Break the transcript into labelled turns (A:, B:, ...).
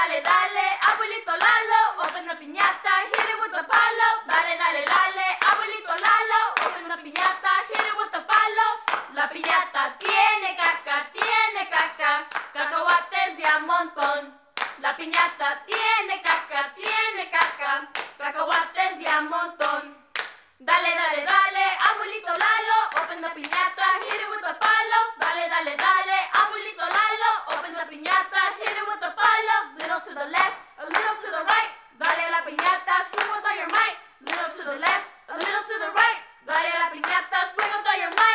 A: dale, dale, abuelito Lalo, open the piñata, hit it with the palo. Dale, dale, dale, abuelito Lalo, open the piñata, hit it with the palo. La piñata tiene caca, cacahuates de a montón. La piñata tiene caca, cacahuates de a montón. Dale, dale, dale, abuelito Lalo, open the piñata, hit it with the palo. Dale, dale, dale.